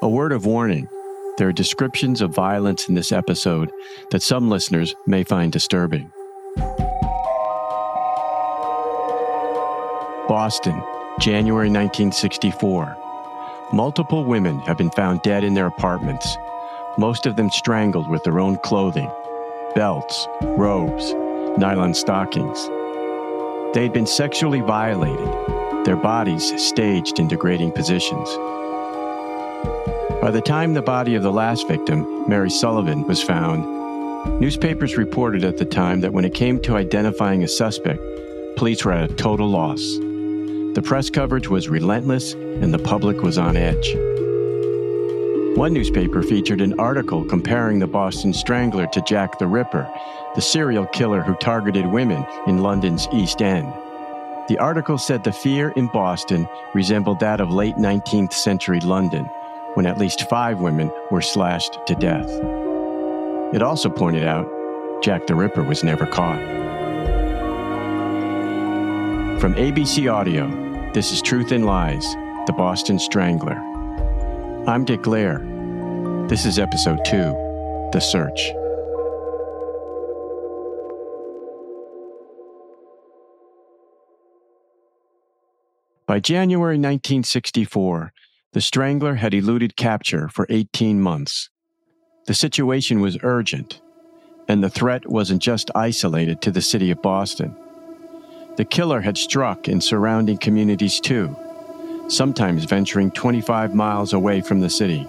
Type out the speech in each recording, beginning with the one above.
A word of warning. There are descriptions of violence in this episode that some listeners may find disturbing. Boston, January 1964. Multiple women have been found dead in their apartments, most of them strangled with their own clothing, belts, robes, nylon stockings. They had been sexually violated, their bodies staged in degrading positions. By the time the body of the last victim, Mary Sullivan, was found, newspapers reported at the time that when it came to identifying a suspect, police were at a total loss. The press coverage was relentless and the public was on edge. One newspaper featured an article comparing the Boston Strangler to Jack the Ripper, the serial killer who targeted women in London's East End. The article said the fear in Boston resembled that of late 19th century London, when at least 5 women were slashed to death. It also pointed out Jack the Ripper was never caught. From ABC Audio, this is Truth and Lies, The Boston Strangler. I'm Dick Lair. This is Episode 2, The Search. By January 1964, the Strangler had eluded capture for 18 months. The situation was urgent, and the threat wasn't just isolated to the city of Boston. The killer had struck in surrounding communities too, sometimes venturing 25 miles away from the city.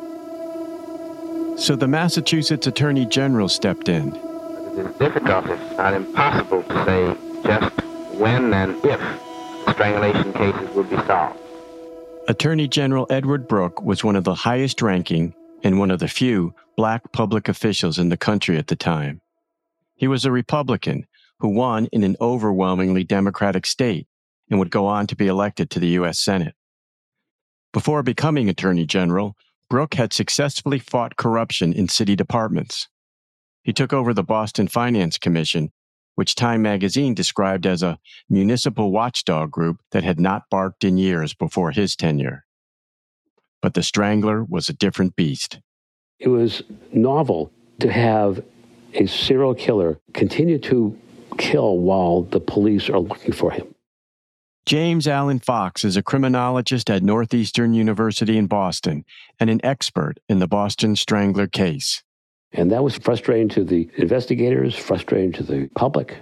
So the Massachusetts Attorney General stepped in. It is difficult, if not impossible, to say just when and if strangulation cases will be solved. Attorney General Edward Brooke was one of the highest-ranking and one of the few black public officials in the country at the time. He was a Republican who won in an overwhelmingly Democratic state and would go on to be elected to the U.S. Senate. Before becoming Attorney General, Brooke had successfully fought corruption in city departments. He took over the Boston Finance Commission, which Time magazine described as a municipal watchdog group that had not barked in years before his tenure. But the Strangler was a different beast. It was novel to have a serial killer continue to kill while the police are looking for him. James Allen Fox is a criminologist at Northeastern University in Boston and an expert in the Boston Strangler case. And that was frustrating to the investigators, frustrating to the public.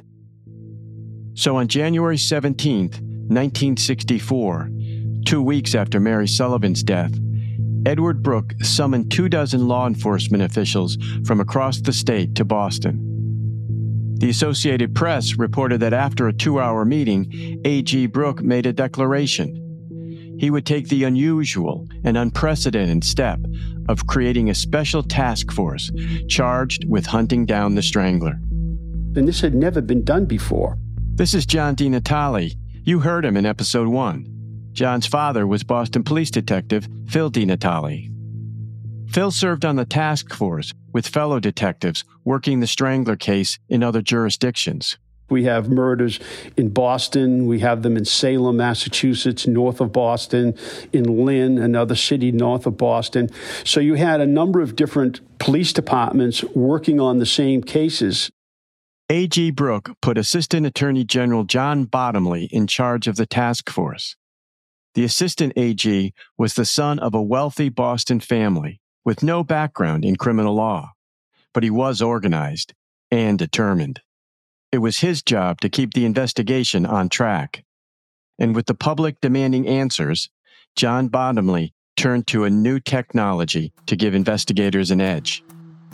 So on January 17th, 1964, 2 weeks after Mary Sullivan's death, Edward Brooke summoned 24 law enforcement officials from across the state to Boston. The Associated Press reported that after a 2-hour meeting, A.G. Brooke made a declaration. He would take the unusual and unprecedented step of creating a special task force charged with hunting down the Strangler. And this had never been done before. This is John DiNatale. You heard him in Episode 1. John's father was Boston Police Detective Phil DiNatale. Phil served on the task force with fellow detectives working the Strangler case in other jurisdictions. We have murders in Boston. We have them in Salem, Massachusetts, north of Boston, in Lynn, another city north of Boston. So you had a number of different police departments working on the same cases. A.G. Brooke put Assistant Attorney General John Bottomley in charge of the task force. The assistant AG was the son of a wealthy Boston family with no background in criminal law, but he was organized and determined. It was his job to keep the investigation on track. And with the public demanding answers, John Bottomley turned to a new technology to give investigators an edge.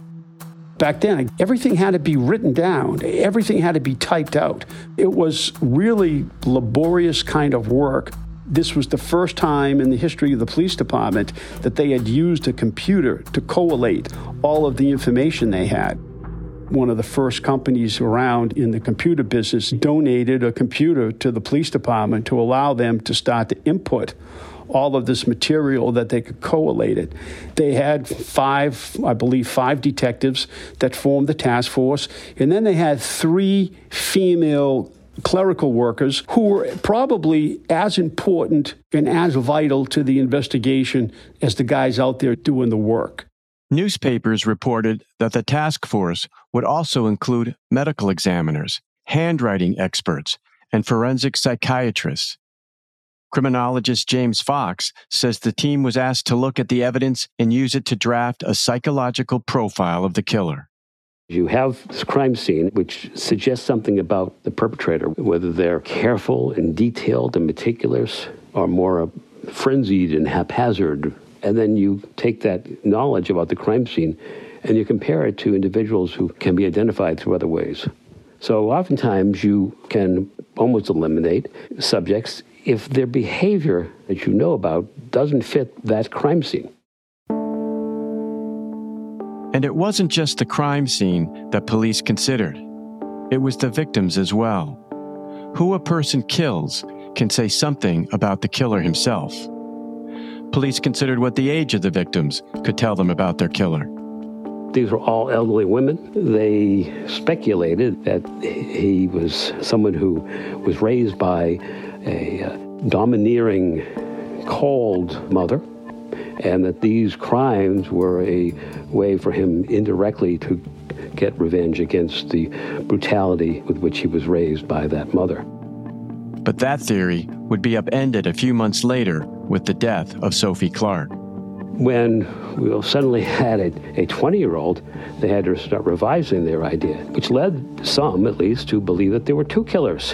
Back then, everything had to be written down. Everything had to be typed out. It was really laborious kind of work. This was the first time in the history of the police department that they had used a computer to collate all of the information they had. One of the first companies around in the computer business donated a computer to the police department to allow them to start to input all of this material that they could collate it. They had five detectives that formed the task force, and then they had 3 female clerical workers who were probably as important and as vital to the investigation as the guys out there doing the work. Newspapers reported that the task force would also include medical examiners, handwriting experts, and forensic psychiatrists. Criminologist James Fox says the team was asked to look at the evidence and use it to draft a psychological profile of the killer. You have this crime scene which suggests something about the perpetrator, whether they're careful and detailed and meticulous or more frenzied and haphazard. And then you take that knowledge about the crime scene and you compare it to individuals who can be identified through other ways. So oftentimes you can almost eliminate subjects if their behavior that you know about doesn't fit that crime scene. And it wasn't just the crime scene that police considered. It was the victims as well. Who a person kills can say something about the killer himself. Police considered what the age of the victims could tell them about their killer. These were all elderly women. They speculated that he was someone who was raised by a domineering, cold mother, and that these crimes were a way for him indirectly to get revenge against the brutality with which he was raised by that mother. But that theory would be upended a few months later with the death of Sophie Clark. When we suddenly had a 20-year-old, they had to start revising their idea, which led some, at least, to believe that there were two killers.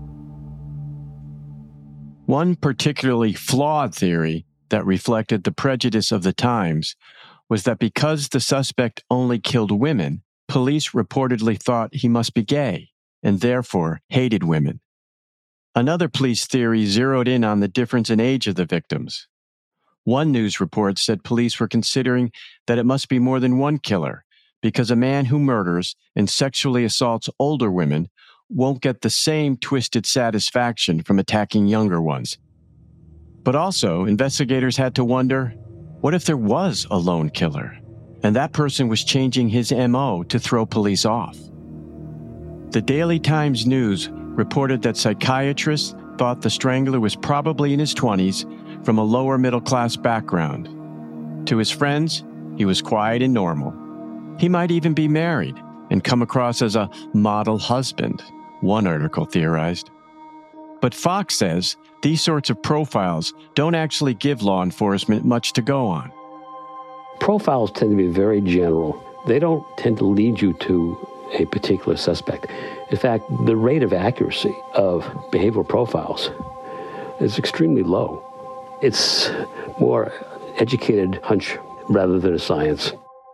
One particularly flawed theory that reflected the prejudice of the times was that because the suspect only killed women, police reportedly thought he must be gay and therefore hated women. Another police theory zeroed in on the difference in age of the victims. One news report said police were considering that it must be more than one killer because a man who murders and sexually assaults older women won't get the same twisted satisfaction from attacking younger ones. But also, investigators had to wonder, what if there was a lone killer, and that person was changing his MO to throw police off? The Daily Times News reported that psychiatrists thought the strangler was probably in his 20s from a lower middle-class background. To his friends, he was quiet and normal. He might even be married and come across as a model husband, one article theorized. But Fox says these sorts of profiles don't actually give law enforcement much to go on. Profiles tend to be very general. They don't tend to lead you to a particular suspect. In fact, the rate of accuracy of behavioral profiles is extremely low. It's more educated hunch rather than a science.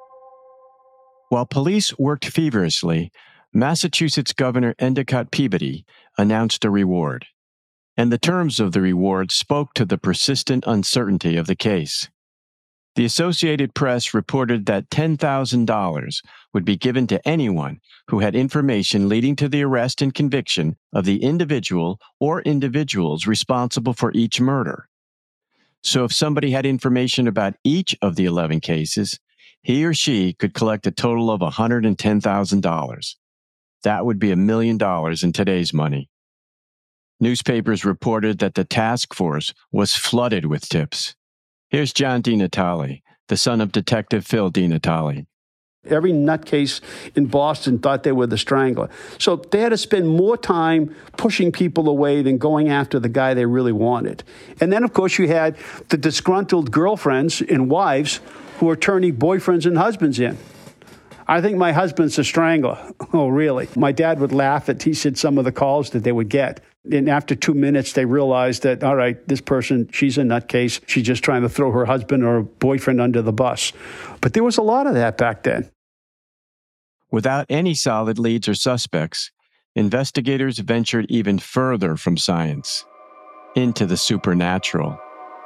While police worked feverishly, Massachusetts Governor Endicott Peabody announced a reward, and the terms of the reward spoke to the persistent uncertainty of the case. The Associated Press reported that $10,000 would be given to anyone who had information leading to the arrest and conviction of the individual or individuals responsible for each murder. So if somebody had information about each of the 11 cases, he or she could collect a total of $110,000. That would be $1 million in today's money. Newspapers reported that the task force was flooded with tips. Here's John DiNatale, the son of Detective Phil DiNatale. Every nutcase in Boston thought they were the strangler. So they had to spend more time pushing people away than going after the guy they really wanted. And then, of course, you had the disgruntled girlfriends and wives who were turning boyfriends and husbands in. I think my husband's a strangler. Oh, really? My dad would laugh at, he said, some of the calls that they would get. And after 2 minutes, they realized that, all right, this person, she's a nutcase. She's just trying to throw her husband or boyfriend under the bus. But there was a lot of that back then. Without any solid leads or suspects, investigators ventured even further from science, into the supernatural.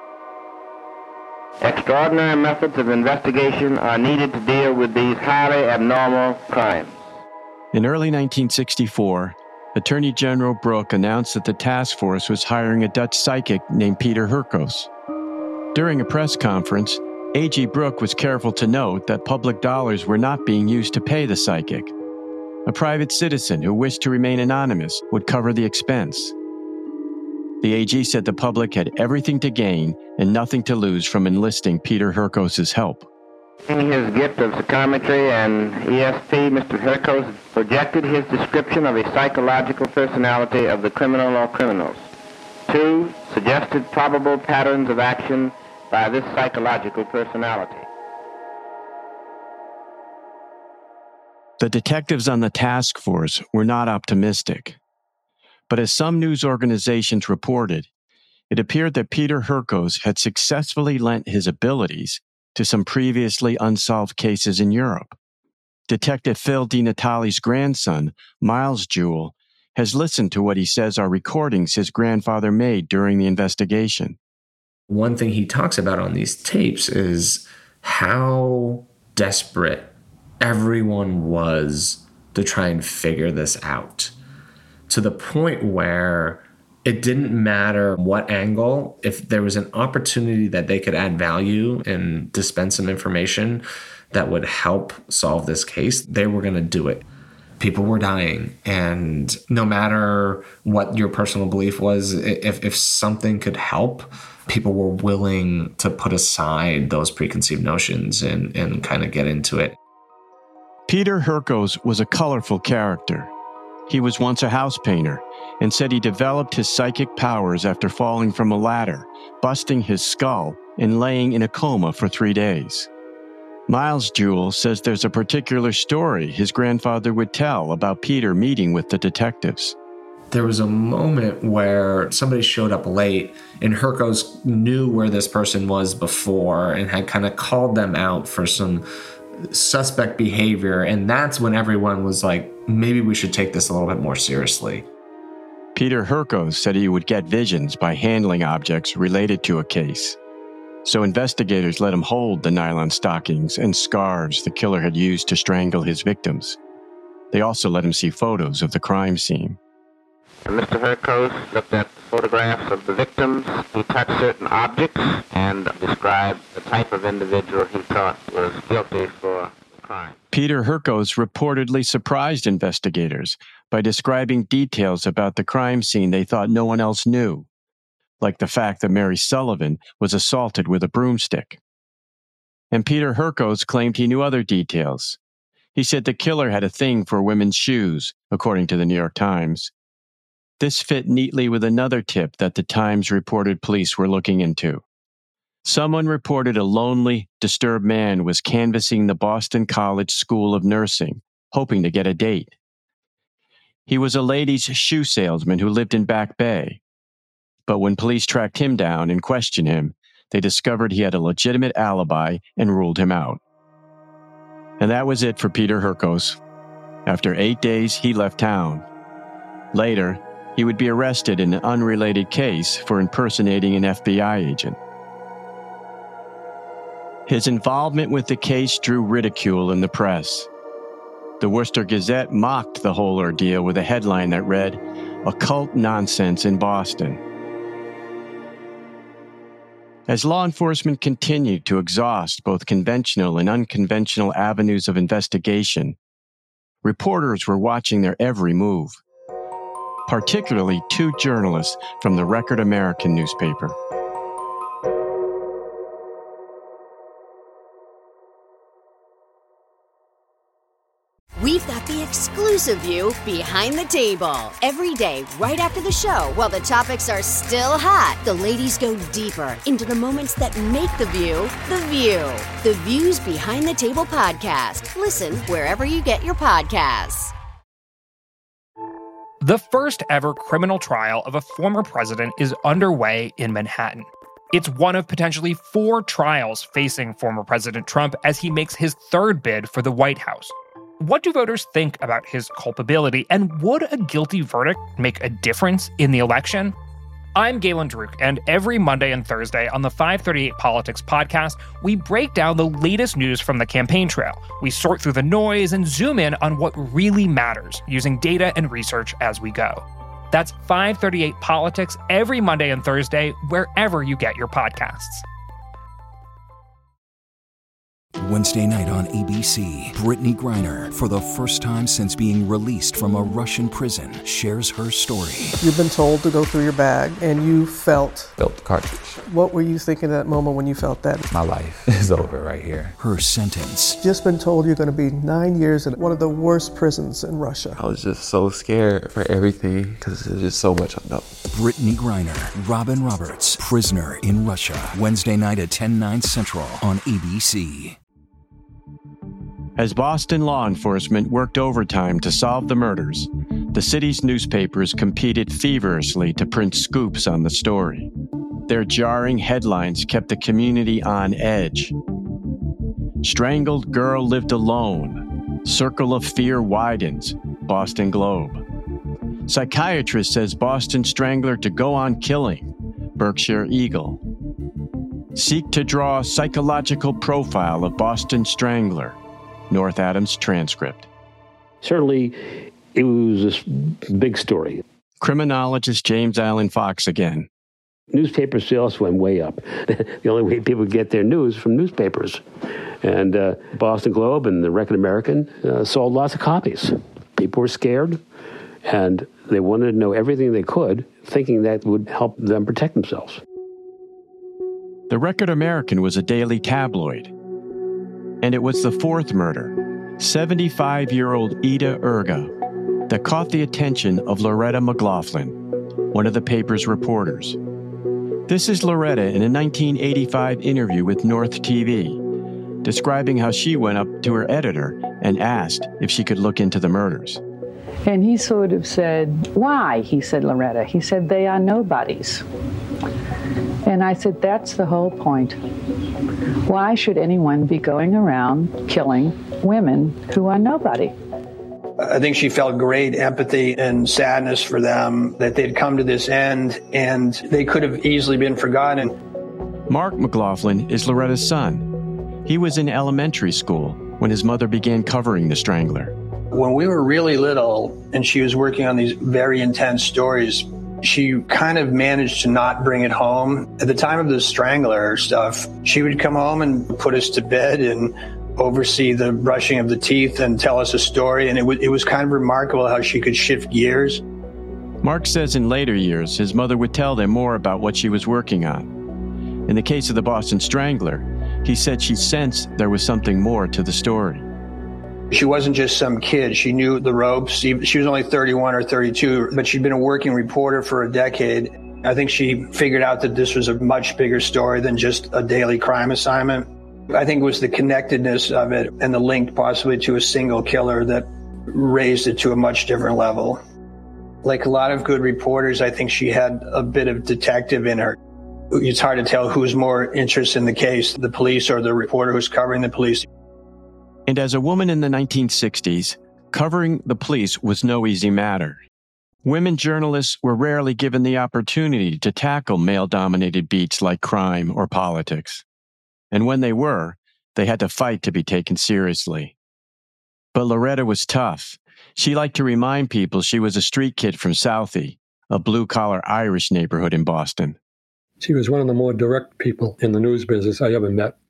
Extraordinary methods of investigation are needed to deal with these highly abnormal crimes. In early 1964, Attorney General Brooke announced that the task force was hiring a Dutch psychic named Peter Hurkos. During a press conference, A.G. Brooke was careful to note that public dollars were not being used to pay the psychic. A private citizen who wished to remain anonymous would cover the expense. The AG said the public had everything to gain and nothing to lose from enlisting Peter Hurkos' help. In his gift of psychometry and ESP, Mr. Hurkos projected his description of a psychological personality of the criminal or criminals. 2, suggested probable patterns of action by this psychological personality. The detectives on the task force were not optimistic. But as some news organizations reported, it appeared that Peter Hurkos had successfully lent his abilities to some previously unsolved cases in Europe. Detective Phil DiNatale's grandson, Miles Jewell, has listened to what he says are recordings his grandfather made during the investigation. One thing he talks about on these tapes is how desperate everyone was to try and figure this out, to the point where it didn't matter what angle. If there was an opportunity that they could add value and dispense some information that would help solve this case, they were going to do it. People were dying, and no matter what your personal belief was, if something could help, people were willing to put aside those preconceived notions and kind of get into it. Peter Hurkos was a colorful character. He was once a house painter and said he developed his psychic powers after falling from a ladder, busting his skull, and laying in a coma for 3 days. Miles Jewell says there's a particular story his grandfather would tell about Peter meeting with the detectives. There was a moment where somebody showed up late, and Hurkos knew where this person was before and had kind of called them out for some suspect behavior, and that's when everyone was like, maybe we should take this a little bit more seriously. Peter Hurkos said he would get visions by handling objects related to a case. So investigators let him hold the nylon stockings and scarves the killer had used to strangle his victims. They also let him see photos of the crime scene. Mr. Hurkos looked at photographs of the victims. He touched certain objects and described the type of individual he thought was guilty for the crime. Peter Hurkos reportedly surprised investigators by describing details about the crime scene they thought no one else knew, like the fact that Mary Sullivan was assaulted with a broomstick. And Peter Hurkos claimed he knew other details. He said the killer had a thing for women's shoes, according to the New York Times. This fit neatly with another tip that the Times reported police were looking into. Someone reported a lonely, disturbed man was canvassing the Boston College School of Nursing, hoping to get a date. He was a ladies' shoe salesman who lived in Back Bay. But when police tracked him down and questioned him, they discovered he had a legitimate alibi and ruled him out. And that was it for Peter Hurkos. After 8 days, he left town. Later, he would be arrested in an unrelated case for impersonating an FBI agent. His involvement with the case drew ridicule in the press. The Worcester Gazette mocked the whole ordeal with a headline that read, "Occult Nonsense in Boston." As law enforcement continued to exhaust both conventional and unconventional avenues of investigation, reporters were watching their every move, particularly 2 journalists from the Record American newspaper. We've got the exclusive view behind the table. Every day, right after the show, while the topics are still hot, the ladies go deeper into the moments that make The View, The View. The View's Behind the Table podcast. Listen wherever you get your podcasts. The first ever criminal trial of a former president is underway in Manhattan. It's one of potentially 4 trials facing former President Trump as he makes his 3rd bid for the White House. What do voters think about his culpability, and would a guilty verdict make a difference in the election? I'm Galen Druk, and every Monday and Thursday on the 538 Politics podcast, we break down the latest news from the campaign trail. We sort through the noise and zoom in on what really matters, using data and research as we go. That's 538 Politics every Monday and Thursday, wherever you get your podcasts. Wednesday night on ABC, Brittany Griner, for the first time since being released from a Russian prison, shares her story. You've been told to go through your bag, and you felt the cartridge. What were you thinking at that moment when you felt that? My life is over right here. Her sentence. Just been told you're going to be 9 years in one of the worst prisons in Russia. I was just so scared for everything because there's just so much unknown. Brittany Griner, Robin Roberts, Prisoner in Russia. Wednesday night at 10/9 Central on ABC. As Boston law enforcement worked overtime to solve the murders, the city's newspapers competed feverishly to print scoops on the story. Their jarring headlines kept the community on edge. Strangled girl lived alone. Circle of fear widens. Boston Globe. Psychiatrist says Boston strangler to go on killing. Berkshire Eagle. Seek to draw psychological profile of Boston strangler. North Adams Transcript. Certainly, it was a big story. Criminologist James Allen Fox again. Newspaper sales went way up. The only way people get their news from newspapers. And Boston Globe and the Record American sold lots of copies. People were scared, and they wanted to know everything they could, thinking that would help them protect themselves. The Record American was a daily tabloid, and it was the fourth murder, 75-year-old Ida Erga, that caught the attention of Loretta McLaughlin, one of the paper's reporters. This is Loretta in a 1985 interview with North TV, describing how she went up to her editor and asked if she could look into the murders. And he sort of said, "Why?" He said, "Loretta." He said, "They are nobodies." And I said, "That's the whole point. Why should anyone be going around killing women who are nobody?" I think she felt great empathy and sadness for them, that they'd come to this end and they could have easily been forgotten. Mark McLaughlin is Loretta's son. He was in elementary school when his mother began covering the strangler. When we were really little and she was working on these very intense stories, she kind of managed to not bring it home. At the time of the strangler stuff, she would come home and put us to bed and oversee the brushing of the teeth and tell us a story. And it was kind of remarkable how she could shift gears. Mark says in later years, his mother would tell them more about what she was working on. In the case of the Boston Strangler, he said she sensed there was something more to the story. She wasn't just some kid. She knew the ropes. She was only 31 or 32, but she'd been a working reporter for a decade. I think she figured out that this was a much bigger story than just a daily crime assignment. I think it was the connectedness of it and the link possibly to a single killer that raised it to a much different level. Like a lot of good reporters, I think she had a bit of detective in her. It's hard to tell who's more interested in the case, the police or the reporter who's covering the police. And as a woman in the 1960s, covering the police was no easy matter. Women journalists were rarely given the opportunity to tackle male-dominated beats like crime or politics. And when they were, they had to fight to be taken seriously. But Loretta was tough. She liked to remind people she was a street kid from Southie, a blue-collar Irish neighborhood in Boston. She was one of the more direct people in the news business I ever met.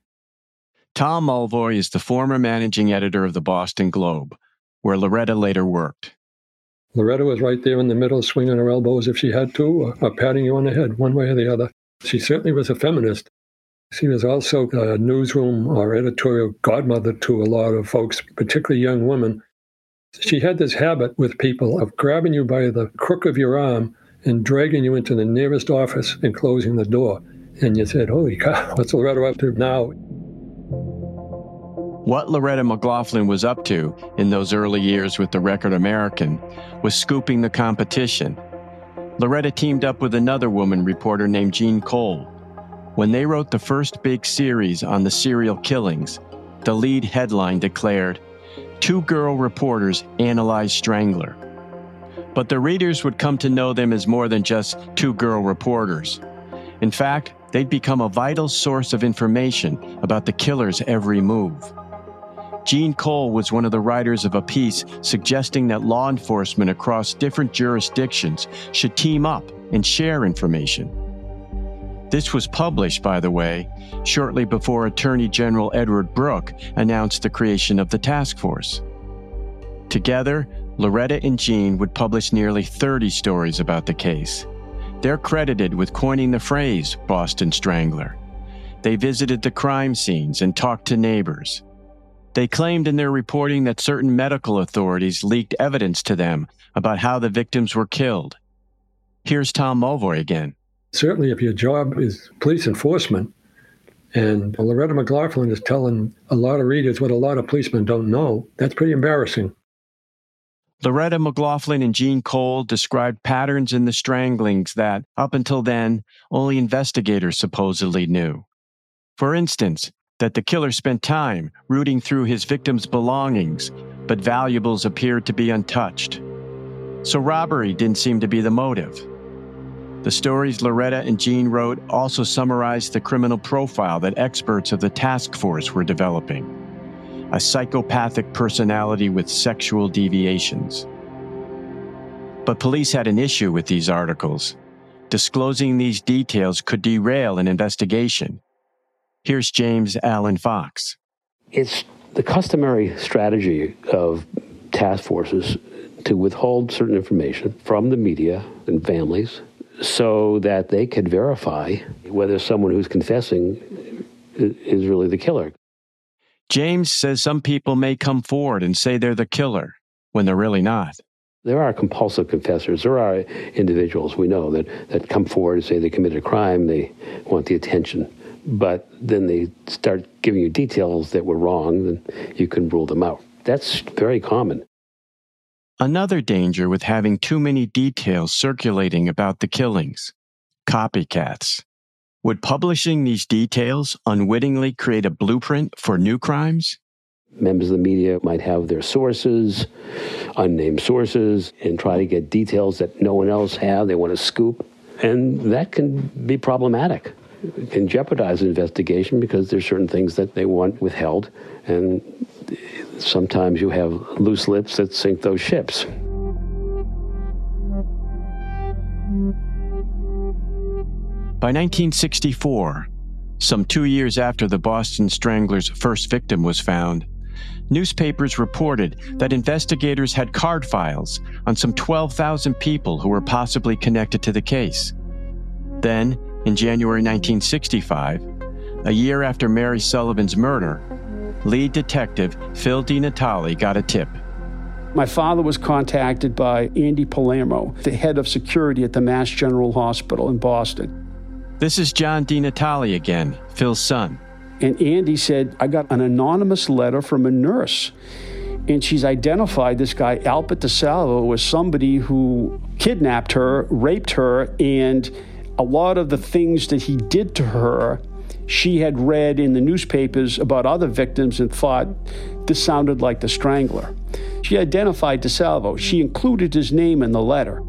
Tom Mulvoy is the former managing editor of the Boston Globe, where Loretta later worked. Loretta was right there in the middle, swinging her elbows if she had to, or patting you on the head, one way or the other. She certainly was a feminist. She was also a newsroom or editorial godmother to a lot of folks, particularly young women. She had this habit with people of grabbing you by the crook of your arm and dragging you into the nearest office and closing the door. And you said, "Holy cow, what's Loretta up to now?" What Loretta McLaughlin was up to in those early years with the Record American was scooping the competition. Loretta teamed up with another woman reporter named Jean Cole. When they wrote the first big series on the serial killings, the lead headline declared, "Two girl reporters analyze Strangler." But the readers would come to know them as more than just two girl reporters. In fact, they'd become a vital source of information about the killer's every move. Jean Cole was one of the writers of a piece suggesting that law enforcement across different jurisdictions should team up and share information. This was published, by the way, shortly before Attorney General Edward Brooke announced the creation of the task force. Together, Loretta and Jean would publish nearly 30 stories about the case. They're credited with coining the phrase Boston Strangler. They visited the crime scenes and talked to neighbors. They claimed in their reporting that certain medical authorities leaked evidence to them about how the victims were killed. Here's Tom Mulvoy again. Certainly if your job is police enforcement, and Loretta McLaughlin is telling a lot of readers what a lot of policemen don't know, that's pretty embarrassing. Loretta McLaughlin and Jean Cole described patterns in the stranglings that, up until then, only investigators supposedly knew. For instance, that the killer spent time rooting through his victim's belongings, but valuables appeared to be untouched. So robbery didn't seem to be the motive. The stories Loretta and Jean wrote also summarized the criminal profile that experts of the task force were developing: a psychopathic personality with sexual deviations. But police had an issue with these articles. Disclosing these details could derail an investigation. Here's James Allen Fox. It's the customary strategy of task forces to withhold certain information from the media and families so that they could verify whether someone who's confessing is really the killer. James says some people may come forward and say they're the killer when they're really not. There are compulsive confessors. There are individuals we know that come forward and say they committed a crime, they want the attention, but then they start giving you details that were wrong, then you can rule them out. That's very common. Another danger with having too many details circulating about the killings: copycats. Would publishing these details unwittingly create a blueprint for new crimes? Members of the media might have their sources, unnamed sources, and try to get details that no one else has. They want to scoop, and that can be problematic. It can jeopardize an investigation because there's certain things that they want withheld, and sometimes you have loose lips that sink those ships. By 1964, some 2 years after the Boston Strangler's first victim was found, newspapers reported that investigators had card files on some 12,000 people who were possibly connected to the case. Then, in January 1965, a year after Mary Sullivan's murder, lead detective Phil DiNatale got a tip. My father was contacted by Andy Palermo, the head of security at the Mass General Hospital in Boston. This is John DiNatale again, Phil's son. And Andy said, I got an anonymous letter from a nurse, and she's identified this guy, Albert DeSalvo, as somebody who kidnapped her, raped her, and a lot of the things that he did to her, she had read in the newspapers about other victims and thought this sounded like the Strangler. She identified DeSalvo. She included his name in the letter.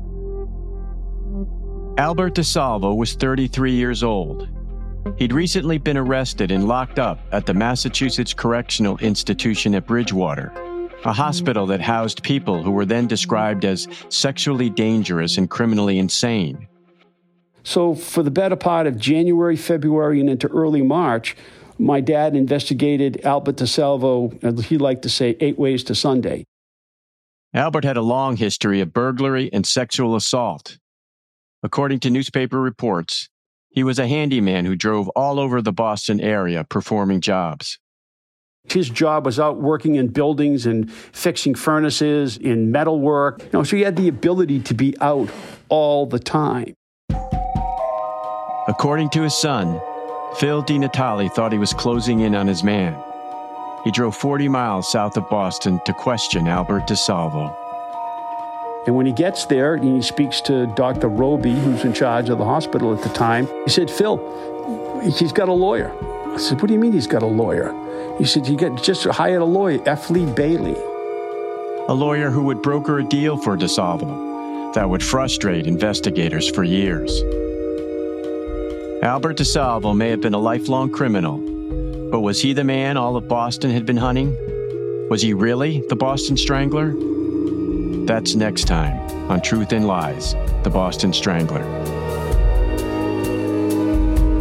Albert DeSalvo was 33 years old. He'd recently been arrested and locked up at the Massachusetts Correctional Institution at Bridgewater, a hospital that housed people who were then described as sexually dangerous and criminally insane. So for the better part of January, February, and into early March, my dad investigated Albert DeSalvo, as he liked to say, 8 ways to Sunday. Albert had a long history of burglary and sexual assault. According to newspaper reports, he was a handyman who drove all over the Boston area performing jobs. His job was out working in buildings and fixing furnaces, in metal work. So he had the ability to be out all the time. According to his son, Phil DiNatale thought he was closing in on his man. He drove 40 miles south of Boston to question Albert DeSalvo. And when he gets there and he speaks to Dr. Roby, who's in charge of the hospital at the time, he said, Phil, he's got a lawyer. I said, what do you mean he's got a lawyer? He said, just hired a lawyer, F. Lee Bailey. A lawyer who would broker a deal for DeSalvo that would frustrate investigators for years. Albert DeSalvo may have been a lifelong criminal, but was he the man all of Boston had been hunting? Was he really the Boston Strangler? That's next time on Truth and Lies, The Boston Strangler.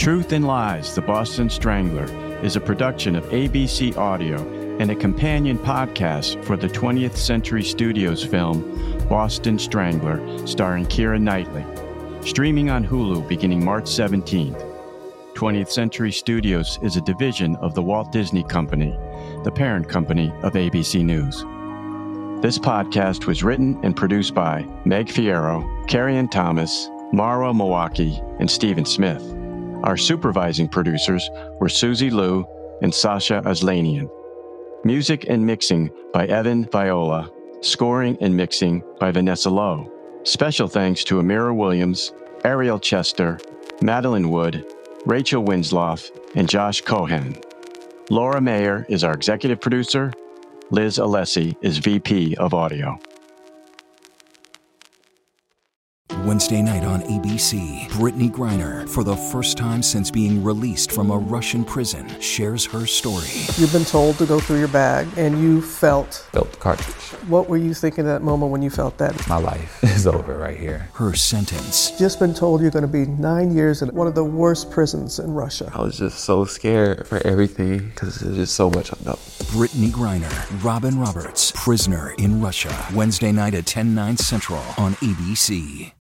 Truth and Lies, The Boston Strangler is a production of ABC Audio and a companion podcast for the 20th Century Studios film Boston Strangler, starring Keira Knightley. Streaming on Hulu beginning March 17th. 20th Century Studios is a division of the Walt Disney Company, the parent company of ABC News. This podcast was written and produced by Meg Fierro, Carrie-Ann Thomas, Mara Milwaukee, and Stephen Smith. Our supervising producers were Susie Liu and Sasha Aslanian. Music and mixing by Evan Viola. Scoring and mixing by Vanessa Lowe. Special thanks to Amira Williams, Ariel Chester, Madeline Wood, Rachel Winsloff, and Josh Cohan. Laura Mayer is our executive producer. Liz Alessi is VP of Audio. Wednesday night on ABC, Brittany Griner, for the first time since being released from a Russian prison, shares her story. You've been told to go through your bag, and you felt the cartridge. What were you thinking at that moment when you felt that? My life is over right here. Her sentence. Just been told you're going to be 9 years in one of the worst prisons in Russia. I was just so scared for everything because there's just so much unknown. Brittany Griner, Robin Roberts, Prisoner in Russia. Wednesday night at 10/9 Central on ABC.